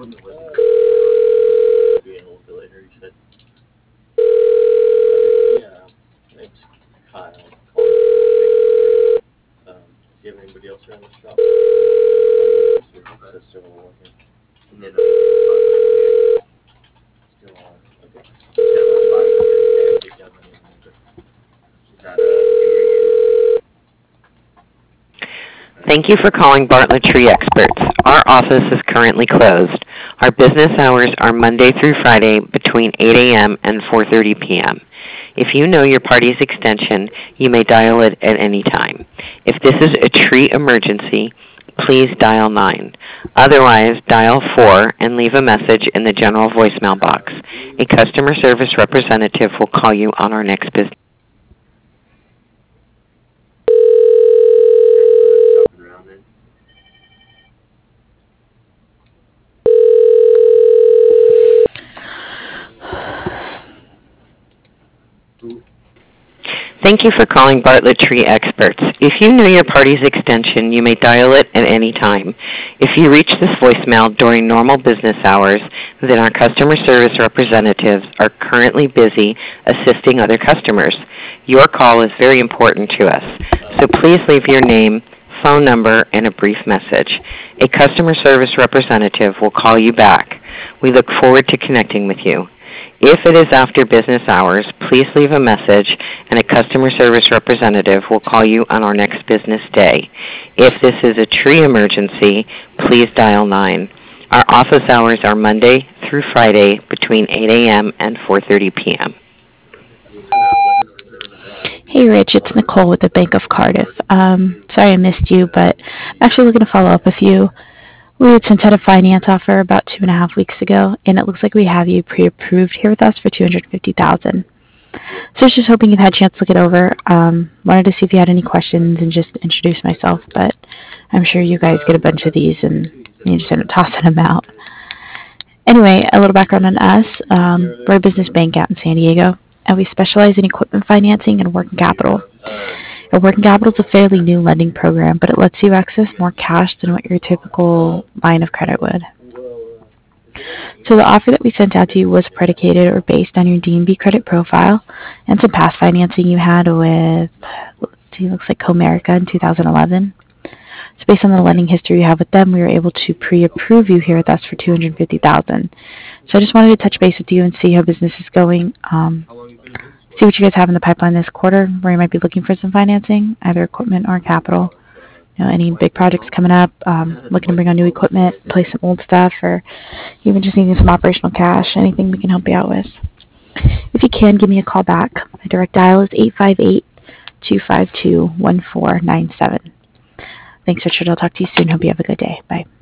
Be in a little bit later, you said. Yeah, it's Kyle. Do you have anybody else around this shop? Is that still working? No, still on. Okay. Take down the name. Is that Thank you for calling Bartlett Tree Experts. Our office is currently closed. Our business hours are Monday through Friday between 8 a.m. and 4:30 p.m. If you know your party's extension, you may dial it at any time. If this is a tree emergency, please dial 9. Otherwise, dial 4 and leave a message in the general voicemail box. A customer service representative will call you on our next business. shopping around then? Thank you for calling Bartlett Tree Experts. If you know your party's extension, you may dial it at any time. If you reach this voicemail during normal business hours, then our customer service representatives are currently busy assisting other customers. Your call is very important to us, so please leave your name, phone number, and a brief message. A customer service representative will call you back. We look forward to connecting with you. If it is after business hours, please leave a message and a customer service representative will call you on our next business day. If this is a tree emergency, please dial 9. Our office hours are Monday through Friday between 8 a.m. and 4:30 p.m. Hey Rich, it's Nicole with the Bank of Cardiff. Sorry I missed you, but I'm actually looking to follow up with you. We had sent out a finance offer about 2.5 weeks ago, and it looks like we have you pre-approved here with us for $250,000. So I was just hoping you'd had a chance to look it over. Wanted to see if you had any questions and just introduce myself, but I'm sure you guys get a bunch of these and you just end up tossing them out. Anyway, a little background on us. We're a business bank out in San Diego, and we specialize in equipment financing and working capital. And working capital is a fairly new lending program, but it lets you access more cash than what your typical line of credit would. So the offer that we sent out to you was predicated or based on your D&B credit profile and some past financing you had with, looks like Comerica in 2011. So based on the lending history you have with them, we were able to pre-approve you here with us for $250,000. So I just wanted to touch base with you and see how business is going. See what you guys have in the pipeline this quarter, where you might be looking for some financing, either equipment or capital. Any big projects coming up, looking to bring on new equipment, replace some old stuff, or even just needing some operational cash, anything we can help you out with. If you can, give me a call back. My direct dial is 858-252-1497. Thanks, Richard. I'll talk to you soon. Hope you have a good day. Bye.